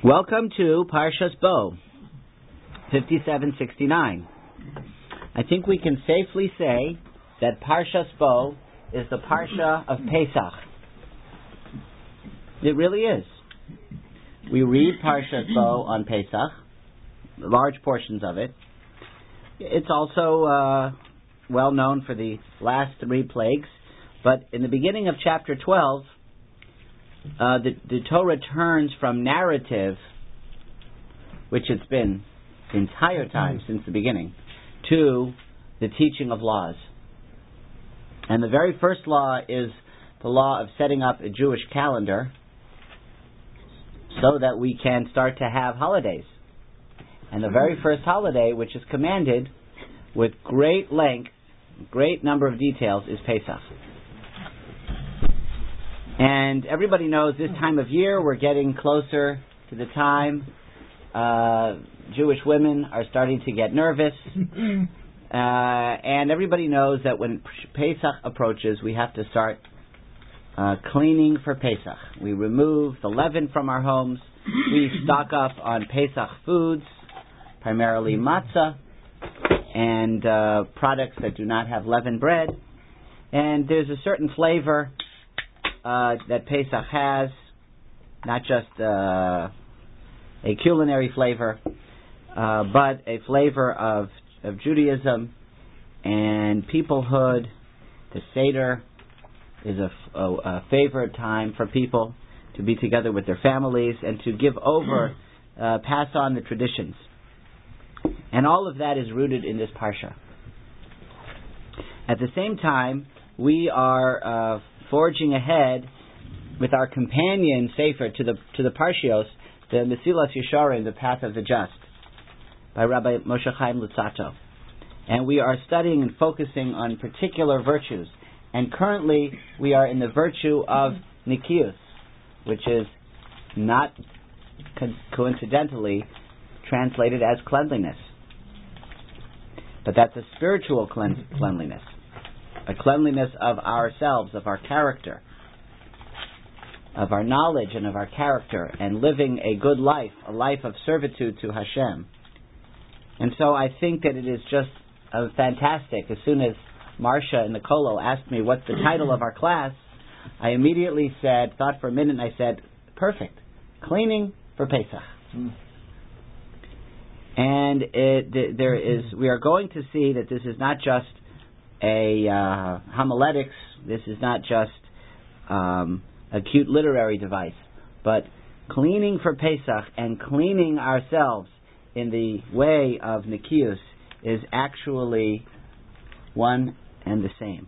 Welcome to Parshas Bo, 5769. I think we can safely say that Parshas Bo is the Parsha of Pesach. It really is. We read Parshas Bo on Pesach, large portions of it. It's also well known for the last three plagues, but in the beginning of chapter 12, the Torah turns from narrative, which it's been the entire time since the beginning, to the teaching of laws. And the very first law is the law of setting up a Jewish calendar so that we can start to have holidays. And the very first holiday, which is commanded with great length, great number of details, is Pesach. And everybody knows this time of year we're getting closer to the time Jewish women are starting to get nervous. And everybody knows that when Pesach approaches, we have to start cleaning for Pesach. We remove the leaven from our homes. We stock up on Pesach foods, primarily matzah, and products that do not have leavened bread. And there's a certain flavor that Pesach has, not just a culinary flavor, but a flavor of Judaism and peoplehood. The Seder is a favorite time for people to be together with their families and to give over, pass on the traditions. And all of that is rooted in this Parsha. At the same time, we are forging ahead with our companion Sefer to the Parshios, the Mesilas Yesharim, the Path of the Just, by Rabbi Moshe Chaim Luzzatto. And we are studying and focusing on particular virtues. And currently we are in the virtue of Nikius, which is not coincidentally translated as cleanliness. But that's a spiritual cleanliness. A cleanliness of ourselves, of our character, of our knowledge and of our character, and living a good life, a life of servitude to Hashem. And so I think that it is just fantastic. As soon as Marcia and Nicolo asked me what's the title of our class, I immediately thought for a minute, and I said, perfect, cleaning for Pesach. And we are going to see that this is not just a homiletics, this is not just a cute literary device, but cleaning for Pesach and cleaning ourselves in the way of Nikius is actually one and the same.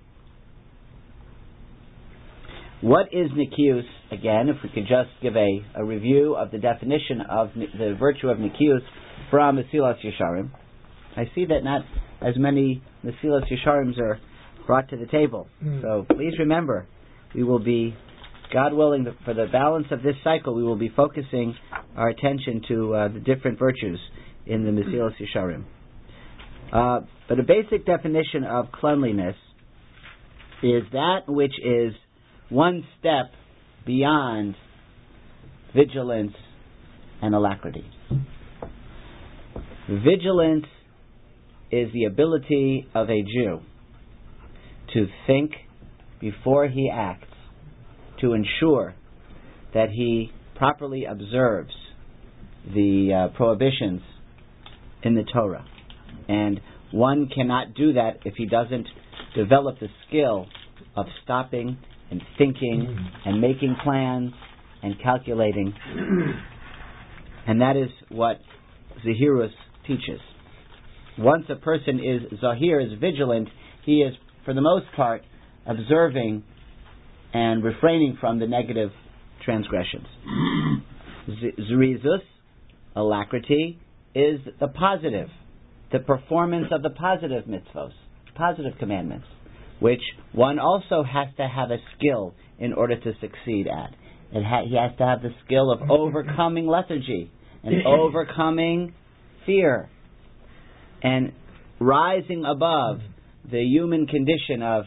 What is Nikius? Again, if we could just give a review of the definition of the virtue of Nikius from Mesilas Yesharim. I see that not as many Mesilas Yesharims are brought to the table. So please remember, we will be, God willing, for the balance of this cycle, we will be focusing our attention to the different virtues in the Mesilas Yesharim. But a basic definition of cleanliness is that which is one step beyond vigilance and alacrity. Vigilance is the ability of a Jew to think before he acts, to ensure that he properly observes the prohibitions in the Torah. And one cannot do that if he doesn't develop the skill of stopping and thinking and making plans and calculating. And that is what Zahirus teaches. Once a person is Zahir, is vigilant, he is, for the most part, observing and refraining from the negative transgressions. Zrizus, alacrity, is the positive, the performance of the positive mitzvos, positive commandments, which one also has to have a skill in order to succeed at. He has to have the skill of overcoming lethargy and overcoming fear and rising above the human condition of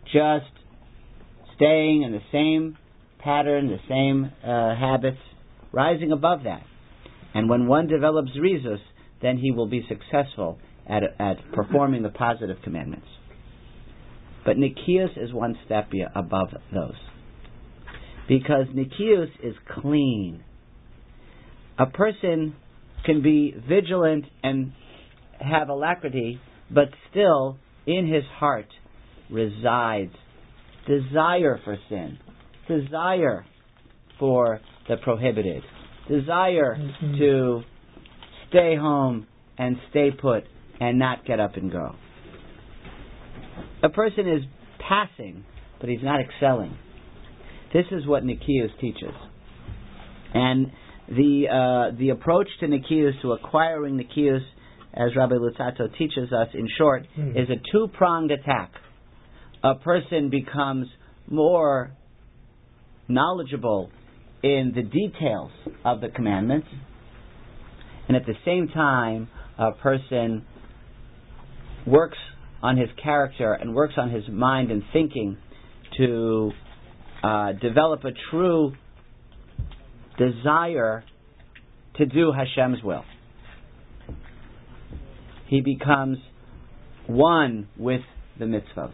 just staying in the same pattern, the same habits, rising above that. And when one develops rizus, then he will be successful at performing the positive commandments. But Nikius is one step above those. Because Nikius is clean. A person can be vigilant and have alacrity, but still in his heart resides desire for sin, desire for the prohibited, desire to stay home and stay put and not get up and go. A person is passing, but he's not excelling. This is what Nikius teaches. And the approach to Nikius, to acquiring Nikius, as Rabbi Luzzatto teaches us in short, is a two-pronged attack. A person becomes more knowledgeable in the details of the commandments, and at the same time, a person works on his character and works on his mind and thinking to develop a true desire to do Hashem's will. He becomes one with the mitzvos.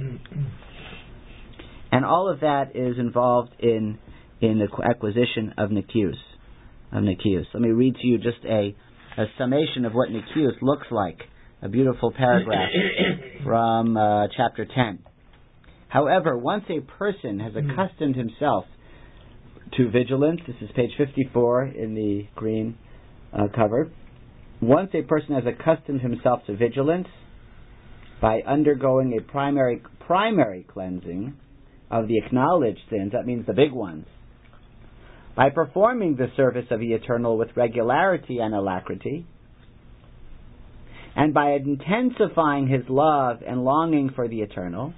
And all of that is involved in the acquisition of Nikius. Let me read to you just a summation of what Nikius looks like. A beautiful paragraph from chapter 10. However, once a person has accustomed himself to vigilance, this is page 54 in the green cover. Once a person has accustomed himself to vigilance by undergoing a primary cleansing of the acknowledged sins, that means the big ones, by performing the service of the Eternal with regularity and alacrity, and by intensifying his love and longing for the Eternal,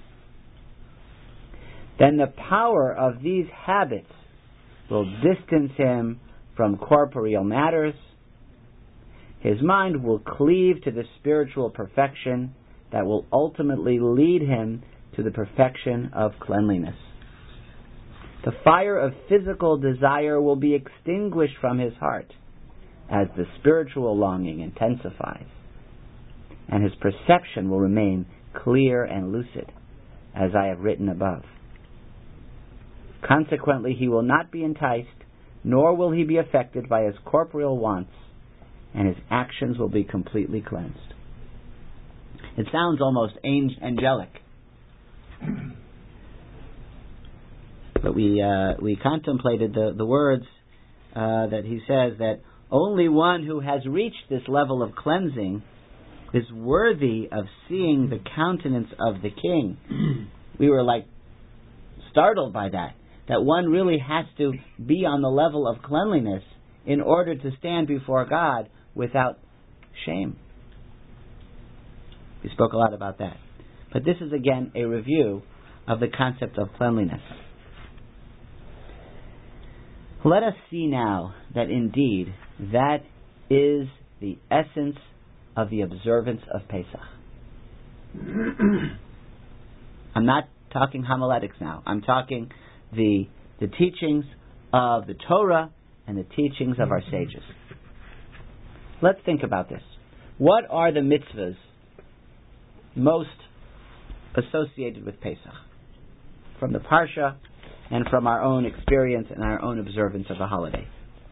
then the power of these habits will distance him from corporeal matters. His mind will cleave to the spiritual perfection that will ultimately lead him to the perfection of cleanliness. The fire of physical desire will be extinguished from his heart as the spiritual longing intensifies, and his perception will remain clear and lucid, as I have written above. Consequently, he will not be enticed, nor will he be affected by his corporeal wants, and his actions will be completely cleansed. It sounds almost angelic. But we contemplated the words that he says that only one who has reached this level of cleansing is worthy of seeing the countenance of the King. We were startled by that one really has to be on the level of cleanliness in order to stand before God without shame. We spoke a lot about that. But this is again a review of the concept of cleanliness. Let us see now that indeed that is the essence of the observance of Pesach. I'm not talking homiletics now. I'm talking the teachings of the Torah and the teachings of our sages. Let's think about this. What are the mitzvahs most associated with Pesach? From the Parsha and from our own experience and our own observance of the holiday.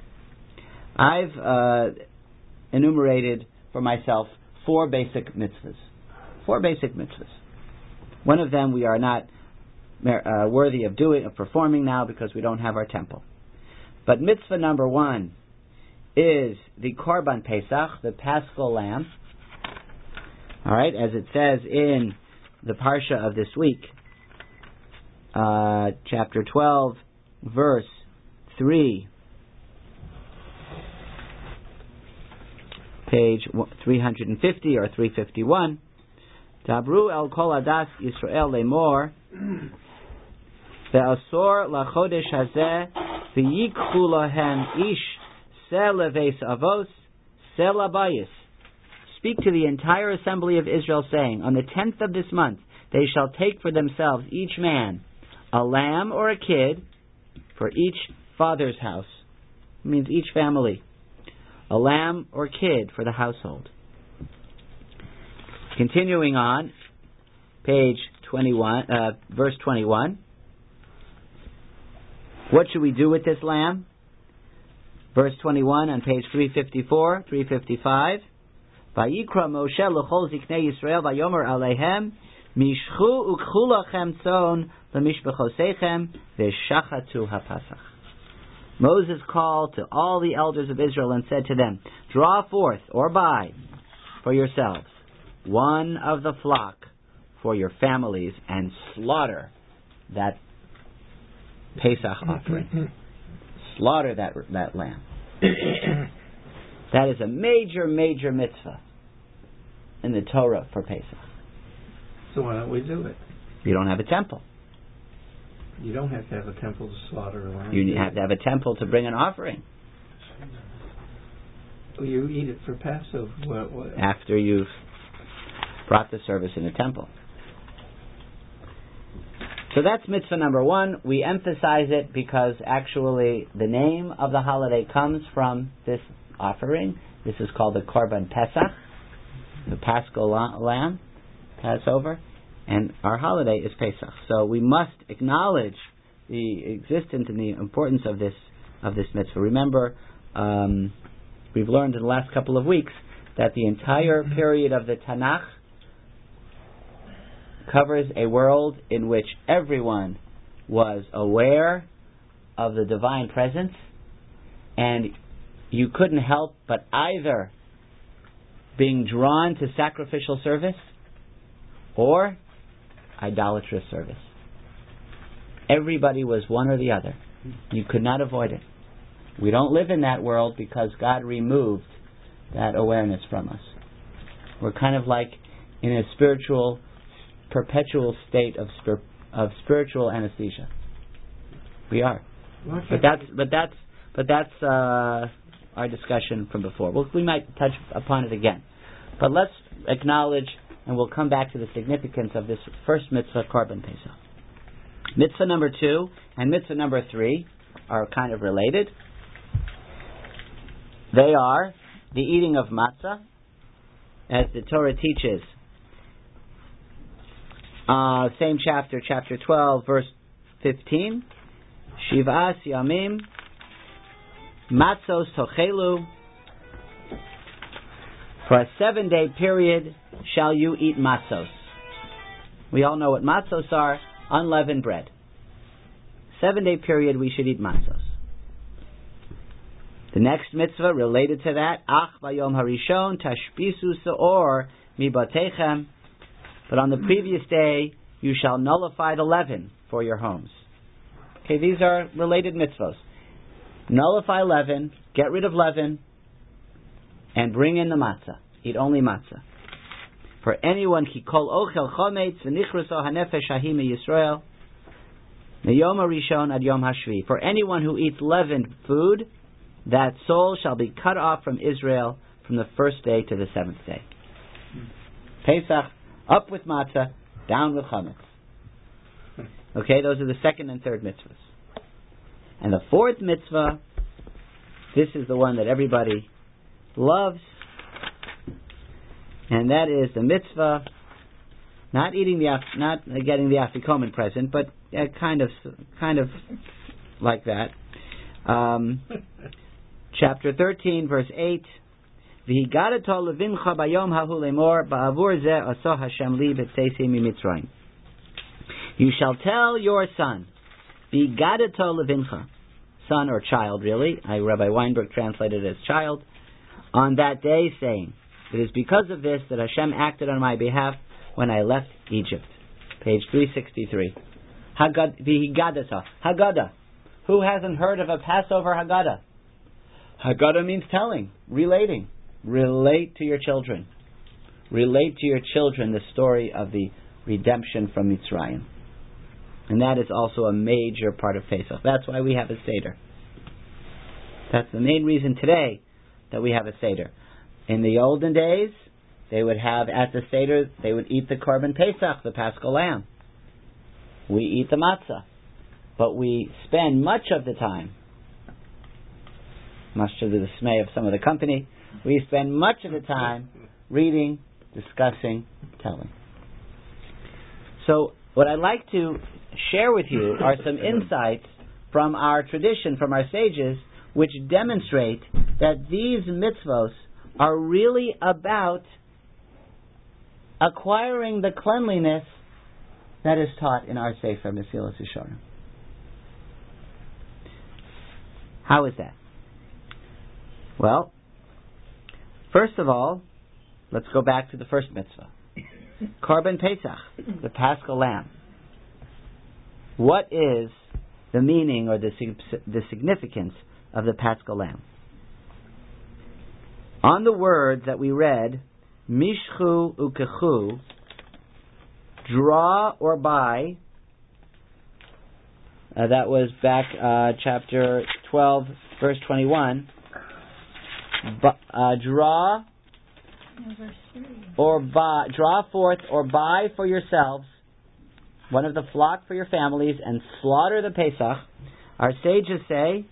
I've enumerated for myself 4 basic mitzvahs. 4 basic mitzvahs. One of them we are not worthy of performing now because we don't have our temple. But mitzvah number 1 is the Korban Pesach, the Paschal Lamb. All right, as it says in the Parsha of this week, chapter 12, verse 3, page 350 or 351. Dabru el kol adas Yisrael lemor ve'asor lachodesh hazeh v'yikchu lahem ish sel leves avos sel abayis. Speak to the entire assembly of Israel, saying, on the 10th of this month they shall take for themselves each man a lamb or a kid for each father's house, means each family. A lamb or kid for the household. Continuing on, page 21, verse 21. What should we do with this lamb? Verse 21 on page 354, 355. Vayikra Moshe l'chol ziknei Yisrael vayomer aleihem mishchu ukchu lachem tzon lemishbechosechem v'shachatu hapasach. Moses called to all the elders of Israel and said to them, draw forth or buy for yourselves one of the flock for your families and slaughter that Pesach offering. Slaughter that lamb. That is a major, major mitzvah in the Torah for Pesach. So why don't we do it? You don't have a temple. You don't have to have a temple to slaughter a lamb. You have to have a temple to bring an offering. You eat it for Passover. What? After you've brought the service in the temple. So that's mitzvah number one. We emphasize it because actually the name of the holiday comes from this offering. This is called the Korban Pesach, the Paschal Lamb, Passover, and our holiday is Pesach. So we must acknowledge the existence and the importance of this mitzvah. Remember, we've learned in the last couple of weeks that the entire period of the Tanakh covers a world in which everyone was aware of the divine presence, and you couldn't help but either being drawn to sacrificial service or idolatrous service. Everybody was one or the other. You could not avoid it. We don't live in that world because God removed that awareness from us. We're kind of like in a perpetual state of spiritual anesthesia. We are, but that's our discussion from before. We might touch upon it again, but let's acknowledge, and we'll come back to the significance of this first mitzvah, Korban Pesach. Mitzvah number 2 and mitzvah number 3 are kind of related. They are the eating of matzah, as the Torah teaches. Same chapter 12, verse 15. Shiv'as yamim matzos tochelu. For a 7-day period shall you eat matzos. We all know what matzos are, unleavened bread. 7-day period we should eat matzos. The next mitzvah related to that, Ach vayom harishon tashpisu seor mibatechem. But on the previous day, you shall nullify the leaven for your homes. Okay, these are related mitzvahs. Nullify leaven, get rid of leaven, and bring in the matzah. Eat only matzah. For anyone, ki kol ochel chometz v'nichruso hanefesh hahi Yisrael meyom harishon ad yom hashvi. For anyone who eats leavened food, that soul shall be cut off from Israel from the first day to the 7th day. Pesach, up with matzah, down with chametz. Okay, those are the second and third mitzvahs. And the fourth mitzvah, this is the one that everybody loves, and that is the mitzvah, not getting the afikomen present, but kind of like that. Chapter 13, verse 8. V'higadato levincha bayom hahu lemor ba'avur zeh aso Hashem li b'tzeisi mimitzrayim. You shall tell your son, v'higadato levincha, son or child really, Rabbi Weinberg translated it as child, on that day saying, it is because of this that Hashem acted on my behalf when I left Egypt. Page 363. V'higadato, Haggadah. Who hasn't heard of a Passover Haggadah? Haggadah means telling, relating. Relate to your children. Relate to your children the story of the redemption from Mitzrayim. And that is also a major part of Pesach. That's why we have a Seder. That's the main reason today that we have a Seder. In the olden days, they would have at the Seder, they would eat the Korban Pesach, the Paschal Lamb. We eat the matzah. But we spend much of the time much to the dismay of some of the company. We spend much of the time reading, discussing, telling. So what I'd like to share with you are some insights from our tradition, from our sages, which demonstrate that these mitzvos are really about acquiring the cleanliness that is taught in our Sefer Mesilas Yesharim. How is that? Well, first of all, let's go back to the first mitzvah. Korban Pesach, the Paschal Lamb. What is the meaning or the significance of the Paschal Lamb? On the words that we read, Mishchu ukechu, draw or buy, that was back chapter 12, verse 21. Draw or buy, draw forth or buy for yourselves one of the flock for your families and slaughter the Pesach. Our sages say,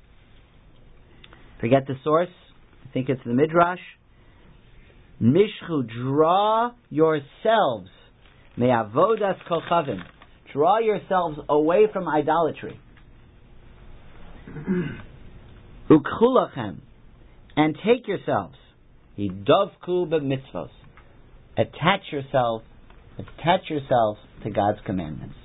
forget the source, I think it's the Midrash, Mishchu, draw yourselves, me'avodas kochavim, draw yourselves away from idolatry. Ukchulachem, and take yourselves, hidovku b'mitzvos, attach yourselves to God's commandments.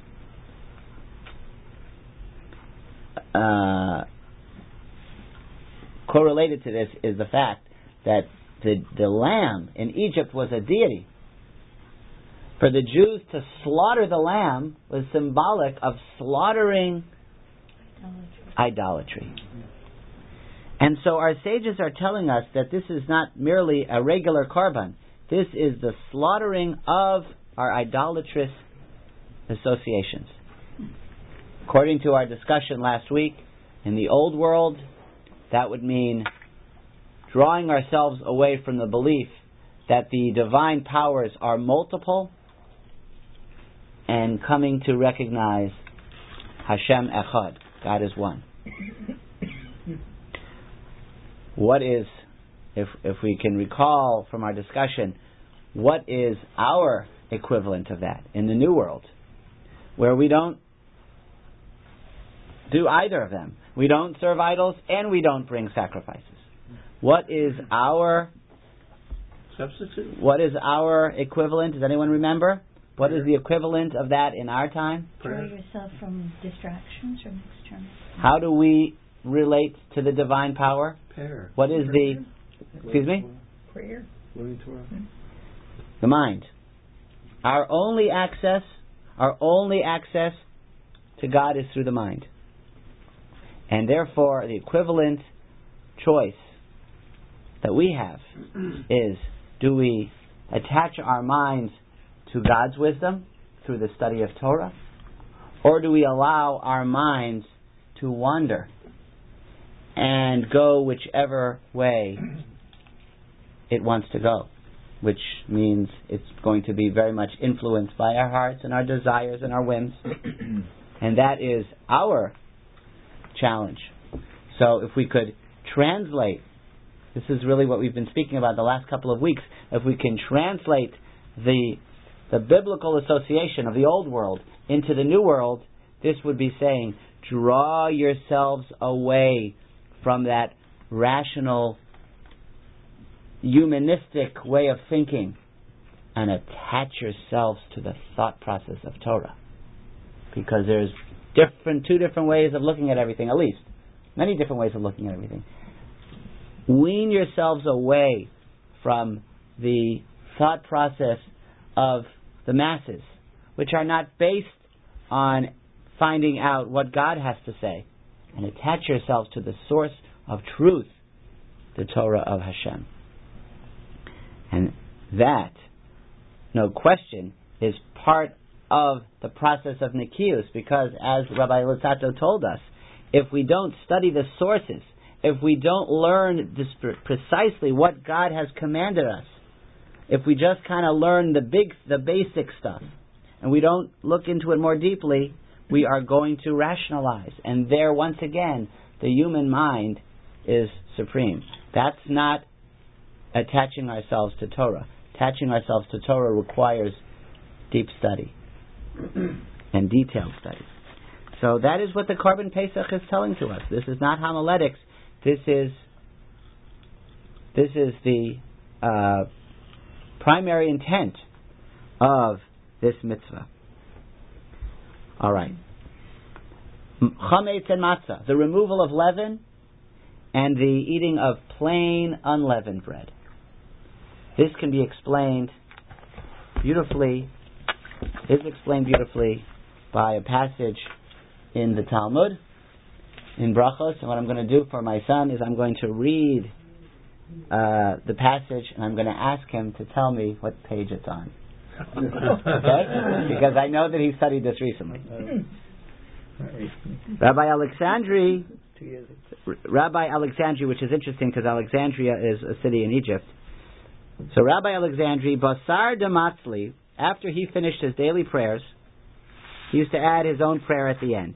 Correlated to this is the fact that the lamb in Egypt was a deity. For the Jews to slaughter the lamb was symbolic of slaughtering idolatry. And so our sages are telling us that this is not merely a regular korban. This is the slaughtering of our idolatrous associations. According to our discussion last week, in the old world, that would mean drawing ourselves away from the belief that the divine powers are multiple and coming to recognize Hashem Echad, God is one. What is, if we can recall from our discussion, what is our equivalent of that in the New World, where we don't do either of them? We don't serve idols and we don't bring sacrifices. What is our substitute? What is our equivalent? Does anyone remember? What is the equivalent of that in our time? Draw yourself from distractions from external. How do we relate to the divine power? Prayer. What is the... Excuse me? Prayer. Learning Torah. The mind. Our only access to God is through the mind. And therefore, the equivalent choice that we have is, do we attach our minds to God's wisdom through the study of Torah? Or do we allow our minds to wander and go whichever way it wants to go? Which means it's going to be very much influenced by our hearts and our desires and our whims. And that is our challenge. So if we could translate, this is really what we've been speaking about the last couple of weeks, if we can translate the biblical association of the old world into the new world, this would be saying, draw yourselves away from that rational, humanistic way of thinking and attach yourselves to the thought process of Torah. Because there's two different ways of looking at everything, at least. Many different ways of looking at everything. Wean yourselves away from the thought process of the masses, which are not based on finding out what God has to say, and attach yourselves to the source of truth, the Torah of Hashem. And that, no question, is part of the process of Nikius, because as Rabbi Luzzatto told us, if we don't study the sources, if we don't learn precisely what God has commanded us, if we just kind of learn the basic stuff, and we don't look into it more deeply, we are going to rationalize. And there, once again, the human mind is supreme. That's not attaching ourselves to Torah. Attaching ourselves to Torah requires deep study and detailed study. So that is what the Korban Pesach is telling to us. This is not homiletics. This is the primary intent of this mitzvah. All right. Chametz and matzah, the removal of leaven and the eating of plain unleavened bread. This can be explained beautifully. Is explained beautifully by a passage in the Talmud, in Brachos. And what I'm going to do for my son is I'm going to read the passage, and I'm going to ask him to tell me what page it's on. Okay? Because I know that he studied this recently. Rabbi Alexandri, which is interesting because Alexandria is a city in Egypt. So Rabbi Alexandri, Basar Damatzli, after he finished his daily prayers, he used to add his own prayer at the end.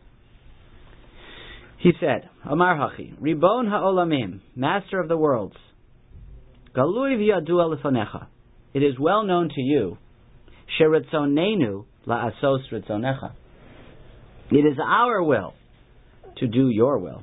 He said, Amar Hachi, Ribon ha'olamim, Master of the worlds, Galui v'yadua lefonecha, it is well known to you, Sheritzonenu la'asos ritzonecha, it is our will to do your will.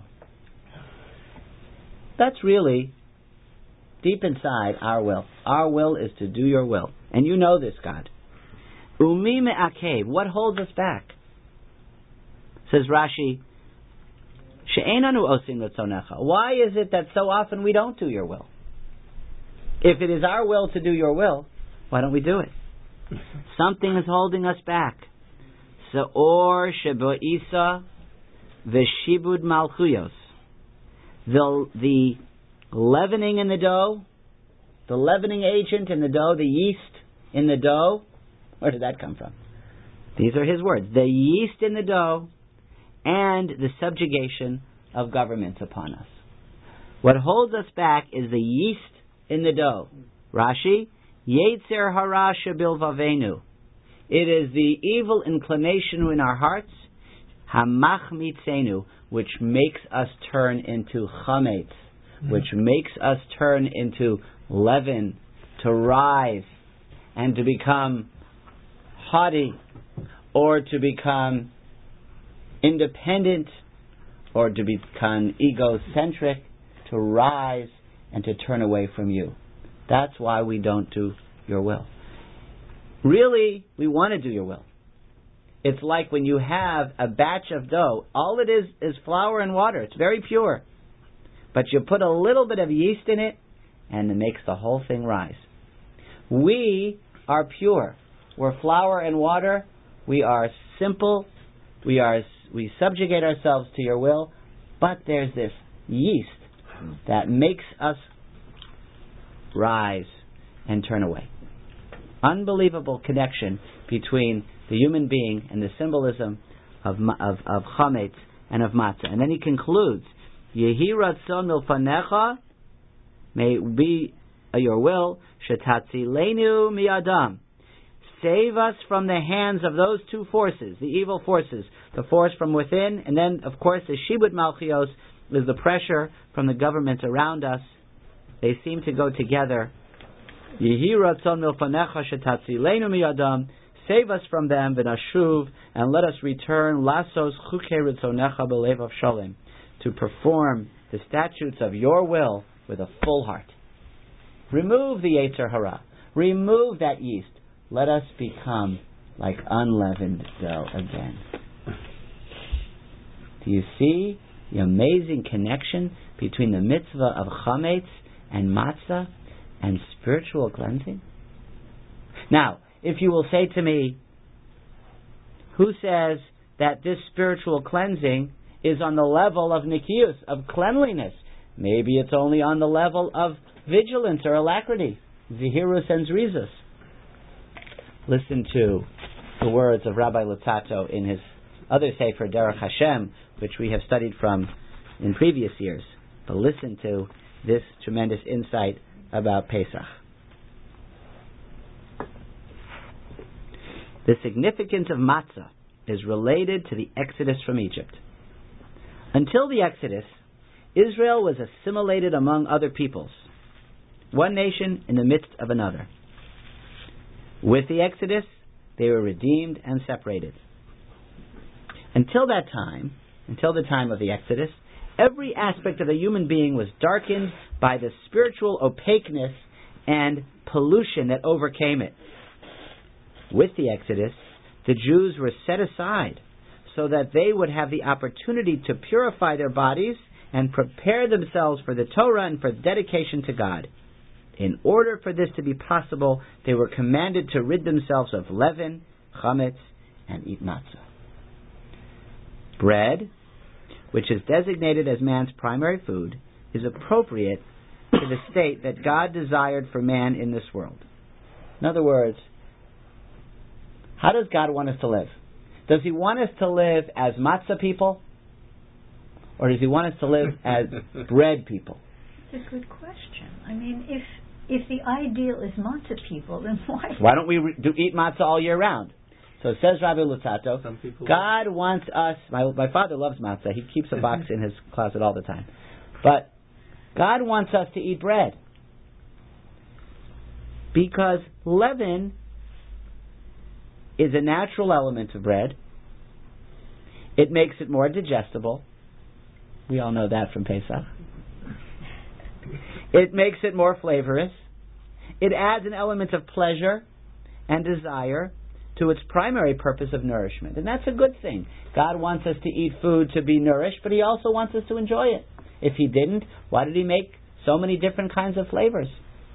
That's really deep inside our will. Our will is to do your will. And you know this, God. Umi me'akev, what holds us back? Says Rashi, She'enanu osim ritzonecha. Why is it that so often we don't do your will? If it is our will to do your will, why don't we do it? Something is holding us back. Se'or shebo'isa v'shibud malchuyos. The leavening in the dough, the leavening agent in the dough, the yeast in the dough. Where did that come from? These are his words. The yeast in the dough and the subjugation of governments upon us. What holds us back is the yeast in the dough. Rashi, Yetzer hara shebilvavenu. It is the evil inclination in our hearts, hamachmitzenu, which makes us turn into chametz, which makes us turn into leaven, to rise and to become haughty, or to become independent, or to become egocentric, to rise and to turn away from you. That's why we don't do your will. Really, we want to do your will. It's like when you have a batch of dough, all it is flour and water. It's very pure. But you put a little bit of yeast in it, and it makes the whole thing rise. We are pure. We're flour and water. We are simple. We subjugate ourselves to your will. But there's this yeast that makes us rise and turn away. Unbelievable connection between the human being and the symbolism of chametz and of matzah. And then he concludes, Yehi ratzon milfanecha, may it be your will, shetatzilenu miadam, save us from the hands of those two forces, the evil forces, the force from within, and then, of course, the shibud malchios is the pressure from the governments around us. They seem to go together. Yehi ratzon milfanecha shetatzilenu miadam, save us from them, v'nashuv, and let us return lasos chukei ritzonecha b'lev of shalom, to perform the statutes of your will with a full heart. Remove the Yetzer hara. Remove that yeast. Let us become like unleavened dough again. Do you see the amazing connection between the mitzvah of chametz and matzah and spiritual cleansing? Now, if you will say to me, who says that this spiritual cleansing is on the level of nikius, of cleanliness? Maybe it's only on the level of vigilance or alacrity, zihirus and zrizus. Listen to the words of Rabbi Luzzatto in his other sefer, Derech Hashem, which we have studied from in previous years. But listen to this tremendous insight about Pesach. The significance of matzah is related to the exodus from Egypt. Until the Exodus, Israel was assimilated among other peoples, one nation in the midst of another. With the Exodus, they were redeemed and separated. Until that time, until the time of the Exodus, every aspect of the human being was darkened by the spiritual opaqueness and pollution that overcame it. With the Exodus, the Jews were set aside so that they would have the opportunity to purify their bodies and prepare themselves for the Torah and for dedication to God. In order for this to be possible, they were commanded to rid themselves of leaven, chametz, and eat matzah. Bread, which is designated as man's primary food, is appropriate to the state that God desired for man in this world. In other words, how does God want us to live? Does He want us to live as matzah people? Or does He want us to live as bread people? It's a good question. I mean, if the ideal is matzah people, then why? Why don't we eat matzah all year round? So it says Rabbi Luzzatto, God wants us, my father loves matzah, he keeps a box in his closet all the time. But God wants us to eat bread. Because leaven is a natural element of bread. It makes it more digestible. We all know that from Pesach. It makes it more flavorous. It adds an element of pleasure and desire to its primary purpose of nourishment. And that's a good thing. God wants us to eat food to be nourished, but He also wants us to enjoy it. If He didn't, why did He make so many different kinds of flavors?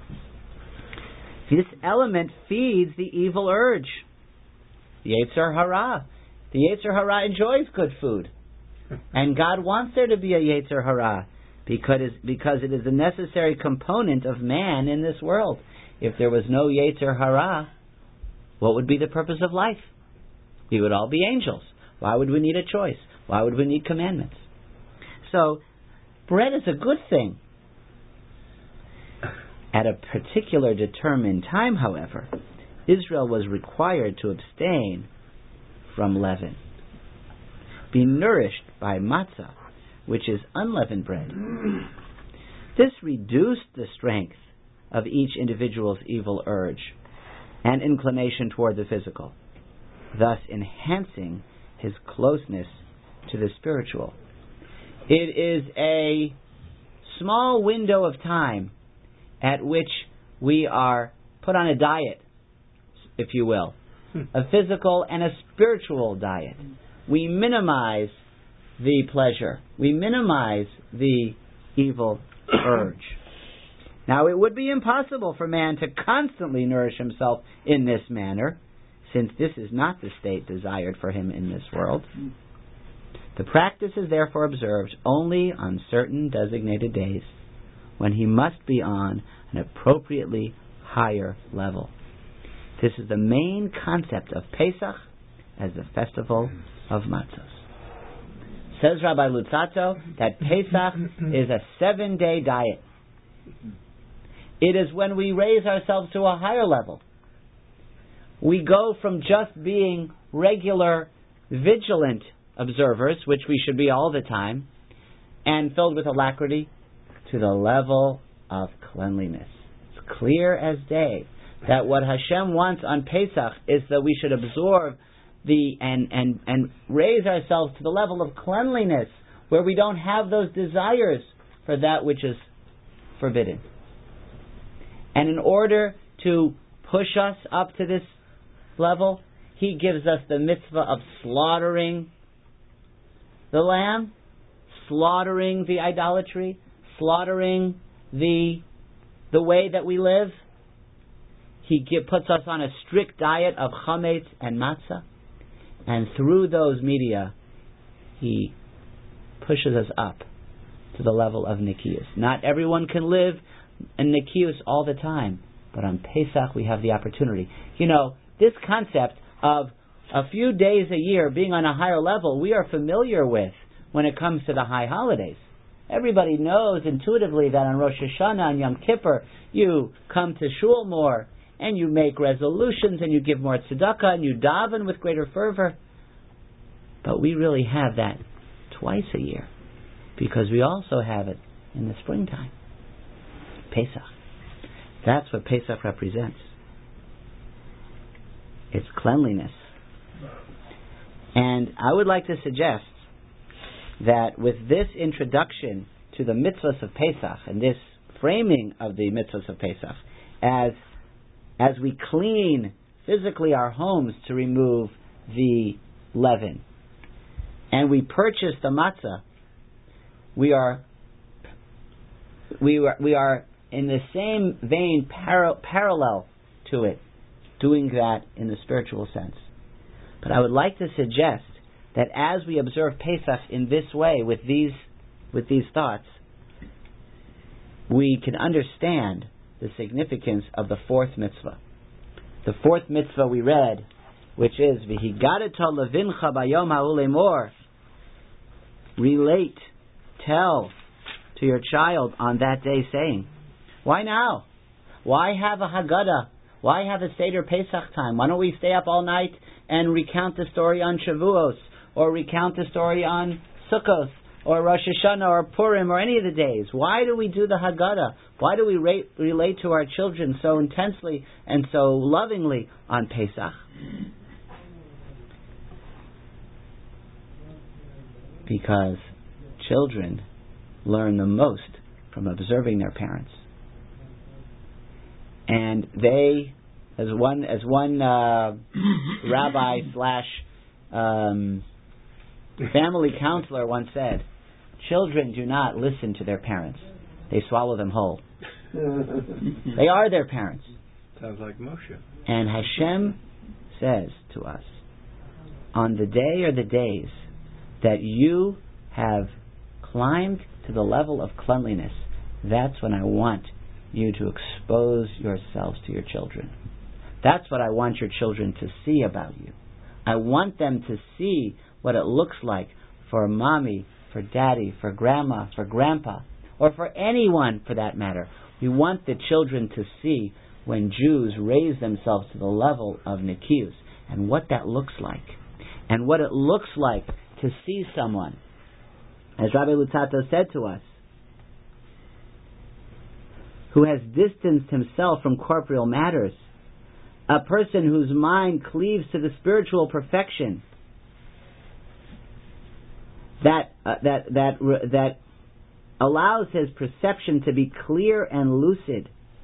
This element feeds the evil urge. The Yetzer Hara. The Yetzer Hara enjoys good food. And God wants there to be a Yetzer Hara because it is a necessary component of man in this world. If there was no Yetzer Hara, what would be the purpose of life? We would all be angels. Why would we need a choice? Why would we need commandments? So, bread is a good thing. At a particular determined time, however, Israel was required to abstain from leaven, be nourished by matzah, which is unleavened bread. This reduced the strength of each individual's evil urge and inclination toward the physical, thus enhancing his closeness to the spiritual. It is a small window of time at which we are put on a diet, if you will, a physical and a spiritual diet. We minimize the pleasure. We minimize the evil urge. Now, it would be impossible for man to constantly nourish himself in this manner, since this is not the state desired for him in this world. The practice is therefore observed only on certain designated days, when he must be on an appropriately higher level. This is the main concept of Pesach as the festival of matzos. Says Rabbi Luzzatto that Pesach is a 7-day diet. It is when we raise ourselves to a higher level. We go from just being regular, vigilant observers, which we should be all the time, and filled with alacrity, to the level of cleanliness. It's clear as day that what Hashem wants on Pesach is that we should absorb and raise ourselves to the level of cleanliness, where we don't have those desires for that which is forbidden. And in order to push us up to this level, He gives us the mitzvah of slaughtering the lamb, slaughtering the idolatry, slaughtering the way that we live. He puts us on a strict diet of chametz and matzah, and through those media, He pushes us up to the level of nikius. Not everyone can live in nikius all the time, but on Pesach we have the opportunity. You know, this concept of a few days a year being on a higher level, we are familiar with when it comes to the high holidays. Everybody knows intuitively that on Rosh Hashanah and Yom Kippur, you come to shul more, and you make resolutions, and you give more tzedakah, and you daven with greater fervor. But we really have that twice a year, because we also have it in the springtime. Pesach. That's what Pesach represents. It's cleanliness. And I would like to suggest that with this introduction to the mitzvahs of Pesach and this framing of the mitzvahs of Pesach, as we clean physically our homes to remove the leaven, and we purchase the matzah, we are in the same vein, parallel to it, doing that in the spiritual sense. But I would like to suggest that as we observe Pesach in this way, with these thoughts, we can understand the significance of the fourth mitzvah. The fourth mitzvah we read, which is V'higadeto levincha bayom ha'u lemor. Relate, tell to your child on that day, saying, why now? Why have a Haggadah? Why have a Seder Pesach time? Why don't we stay up all night and recount the story on Shavuos, or recount the story on Sukkot, or Rosh Hashanah, or Purim, or any of the days? Why do we do the Haggadah? Why do we relate to our children so intensely and so lovingly on Pesach? Because children learn the most from observing their parents. And they, as one rabbi / family counselor once said, children do not listen to their parents. They swallow them whole. They are their parents. Sounds like Moshe. And Hashem says to us, on the day or the days that you have climbed to the level of cleanliness, that's when I want you to expose yourselves to your children. That's what I want your children to see about you. I want them to see what it looks like for mommy, for daddy, for grandma, for grandpa, or for anyone for that matter. We want the children to see when Jews raise themselves to the level of Nikius, and what that looks like. And what it looks like to see someone, as Rabbi Luzzatto said to us, who has distanced himself from corporeal matters, a person whose mind cleaves to the spiritual perfection, that allows his perception to be clear and lucid.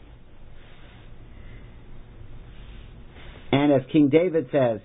And as King David says,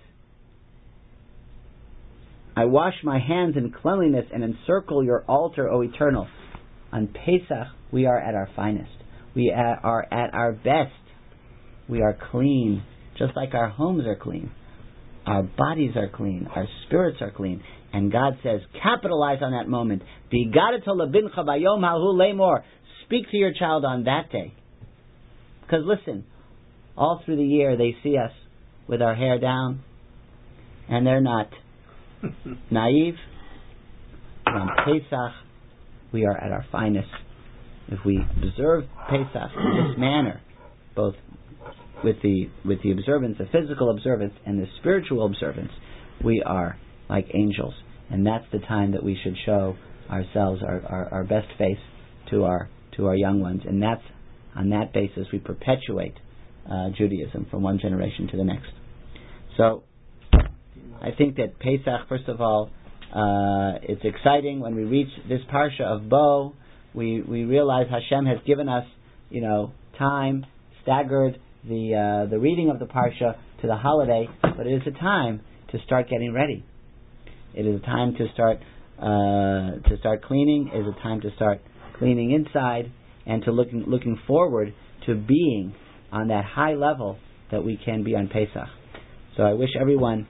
I wash my hands in cleanliness and encircle your altar, O Eternal. On Pesach, we are at our finest. We are at our best. We are clean, just like our homes are clean. Our bodies are clean. Our spirits are clean. And God says, capitalize on that moment. V'higadeto levincha bayom ha'hu lemor. Speak to your child on that day. Because listen, all through the year they see us with our hair down, and they're not naive. On Pesach, we are at our finest. If we observe Pesach in this manner, both with the observance, the physical observance, and the spiritual observance, we are like angels. And that's the time that we should show ourselves our best face to our young ones. And that's on that basis we perpetuate Judaism from one generation to the next. So I think that Pesach, first of all, it's exciting when we reach this parsha of Bo. We realize Hashem has given us, time, staggered the reading of the parsha to the holiday, but it is a time to start getting ready. It is a time to start cleaning. It is a time to start cleaning inside, and to looking forward to being on that high level that we can be on Pesach. So I wish everyone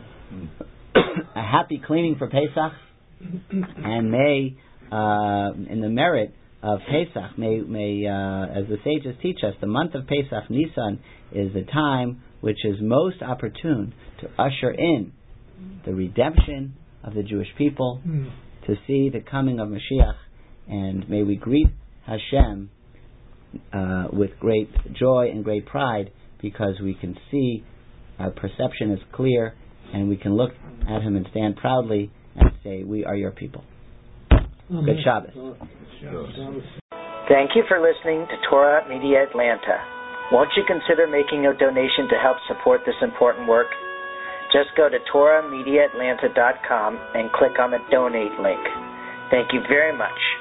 a happy cleaning for Pesach, and may, in the merit of Pesach, may as the sages teach us, the month of Pesach, Nisan, is the time which is most opportune to usher in the redemption of the Jewish people, to see the coming of Mashiach, and may we greet Hashem with great joy and great pride, because we can see our perception is clear, and we can look at Him and stand proudly and say, we are your people. Good Shabbos. Thank you for listening to Torah Media Atlanta. Won't you consider making a donation to help support this important work? Just go to TorahMediaAtlanta.com and click on the donate link. Thank you very much.